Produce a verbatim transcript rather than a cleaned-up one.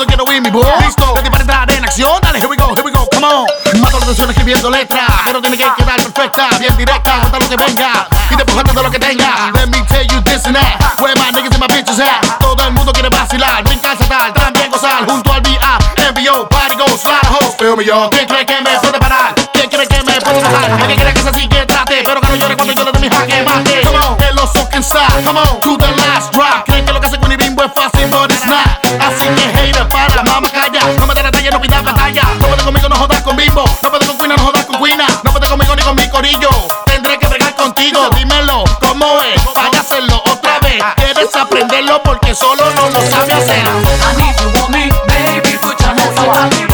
mundo quiere oír mi voz. Listo, ready para entrar en acción. Dale, here we go, here we go, come on. Mato la tensión escribiendo letras, pero tiene que quedar perfecta, bien directa, contar lo que venga y después todo lo que tenga. Let me tell you this and that, where my niggas and my bitches at. Todo el mundo quiere vacilar, brincar, saltar, también gozar junto al B I M B O, party goes, slide host. Feel me, yo. ¿Quién cree que me puede parar? ¿Quién cree que me puede bajar? ¿A quién cree que se así que trate? Pero que no llore cuando yo le doy mi jaque mate. Come on, el oso que inside, come on, to the last drop. Creen que lo que hace con mi bimbo es fácil, but it's not. Así que hater, para, mamá calla. No me des detalle, no pidas batalla. No puedes conmigo, no jodas con bimbo. No puedes con Quina, no jodas con Quina. No puedes conmigo ni con mi corillo. Tendré que bregar contigo, dímelo, ¿cómo es? Vaya a hacerlo otra vez. Quieres aprenderlo porque solo no lo sabe hacer. I need you, want me, baby, put your hands on me.